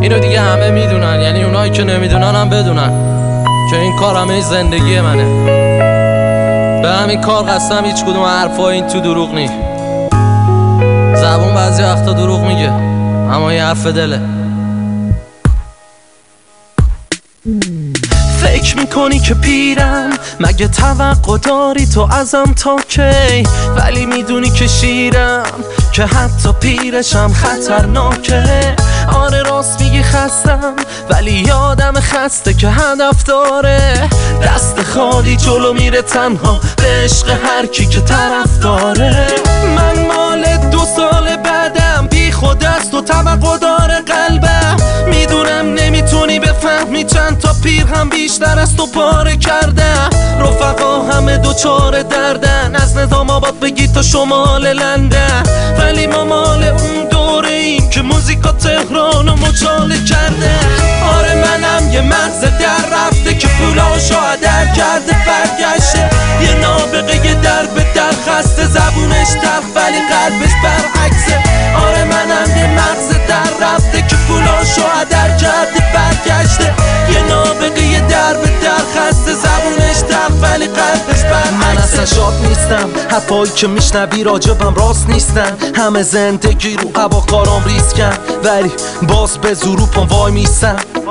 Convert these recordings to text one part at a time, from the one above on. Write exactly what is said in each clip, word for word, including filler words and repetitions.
اینو دیگه همه میدونن، یعنی اونایی که نمیدونن هم بدونن که این کار همه زندگی منه. به همین کار قسم هیچ کدوم حرفا این تو دروغ نی. زبون بعضی وقتا دروغ میگه اما این حرف دله. فکر میکنی که پیرم، مگه توقع داری تو ازم تا کی؟ ولی میدونی که شیرم، که حتی پیرشم خطرناکه. آره راست میگی خستم، ولی یادم خسته که هدف داره. دست خالی جلو میره تنها به عشق هر کی که طرف داره. من مال دو سال بعدم، بی خود است و توقع داره قلبم. میدونم نمیتونی بفهمی چند تا پیر هم بیشتر از تو پاره کردم. رفقا همه دوچار دردن، از نظام آباد بگی تا شمال لندن. ولی ما مال اون دوره ایم که موزیکا تهران و مچاله کرده. آره منم یه مغز در رفته که پولاشو هدر کرده برگشته. یه نابغه در به در خسته، زبونش تلخ ولی قلبش برعکسه. آره منم یه مغز در رفته که پولاشو هدر کرده برگشته. یه نابغه در به در خسته، زبونش تلخ ولی قلبش برعکسه. من اصلا شاد نیستم، حرفایی که میشنوی راجبم راست نیستن. همه زندگی رو هواکارام ریسکن، ولی باز به زور رو پام وای میستم.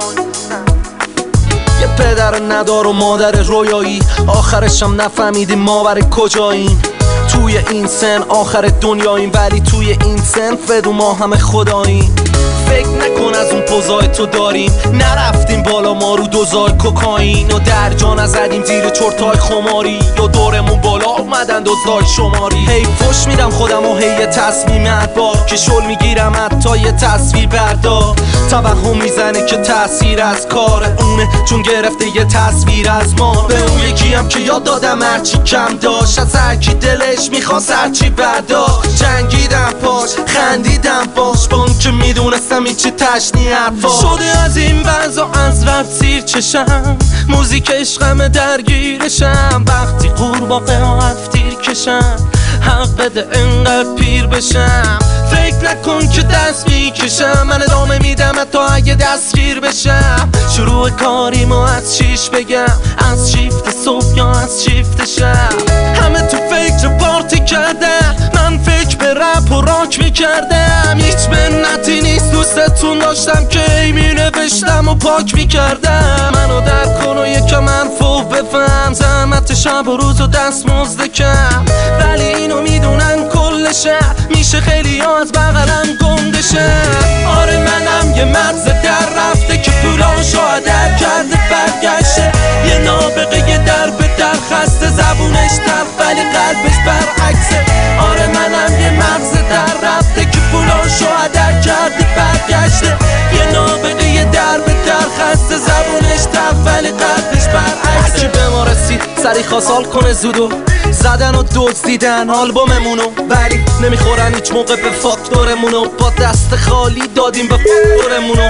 یه پدر ندار و مادر رویایی، آخرشم نفهمیدیم ما برای کجاییم. توی این سن آخر دنیاییم، ولی توی این سن فدو ما همه خداییم. فکر نکن از اون پوزای تو داریم، نرفتیم بالا ما رو دوزای کوکائین. و در جا نزدیم زیر چرتای خماری، یا دورمون بالا اومدن دوزای شماری. هی فش میدم خودم و هی یه تصمیم ادبار، که شل میگیرم حتی یه تصویر بردار. توهم میزنه که تأثیر از کار اونه، چون گرفته یه تصویر از ما. به اون یکی هم که یاد دادم هرچی کم داشت، از هرکی دلش میخواست هرچی برداشت. جنگیدم پاش، خندیدم باش، با اون که میدونستم هیچی تشنی حرفا. شده از این وضع از رفت سیر چشم، موزیک عشقم درگیرشم. وقتی قورباغه ها هفتیر کشم، حق بده انقدر پیر بشم. فکر نکن که دست میکشم، من ادامه میدم حتی اگه دستگیر بشم. شروع کاریمو از چیش بگم، از شیفت صبح یا از شیفت شب. همه تو فکر پارتی کردن، من فکر به رپ و راک میکردم. هیچ منتی نیست دوستتون داشتم که ای مینوشتم و پاک میکردم. منو در کن و یکم حرفو بفهم، زحمت شب و روز و دست مزد کم. ولی اینو میدونن کل شهر، میشه خیلی ها از بغلم گندشه. آره منم یه مغز در رفته که پولاشو هدر کرده برگشته. یه نابغه در به در خسته، زبونش تلخ ولی قلبش برعکسه. آره منم یه مغز در رفته که پولاشو هدر کرده برگشته. یه نابغه در به در خسته، زبونش تلخ ولی قلبش برعکسه. هرکی به ما رسید سری خواست کنه زودو، زدن و دزدیدن آلبوممونو، ولی نمیخورن هیچ موقع به فاکتورمونو. با دست خالی دادیم به فاکتورمونو،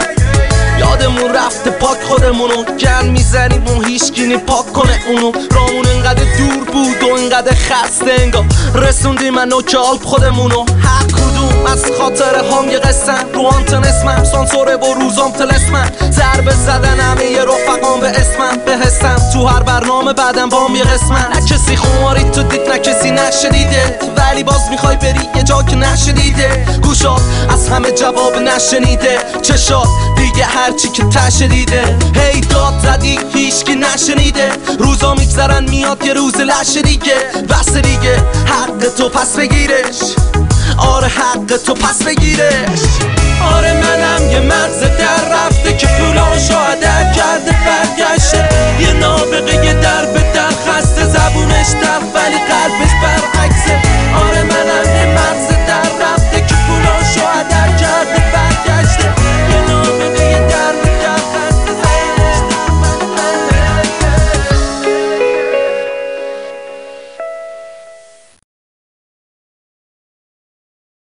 یادمون رفته پاک خودمونو. گن میزنیم و هیچکی پاک کنه اونو. رامون انقدر دور بود و انقدر خسته، انگار رسوندیم من و که آلب خودمونو. هر کدوم از خاطر هم یه قسم، رو آنتن اسمم سانسوره و روزام تلسمم. ضربه زدن همه یه رفقام به اسمم، به حسم تو هر برنامه بعدم بام یه قسمم. نه کسی خماری تو دید، نه کسی نشدیده، ولی باز میخوای بری یه جا که نشدیده. گوشات از همه جواب نشنیده، چشات دیگه هرچی که تشه دیده. هی داد زدی هیچکی نشنیده، روزا میگذرن میاد یه روز لشه دیگه. بس دیگه حق تو پس بگیرش، آره حق تو پس بگیرش. آره منم یه مغز در رفته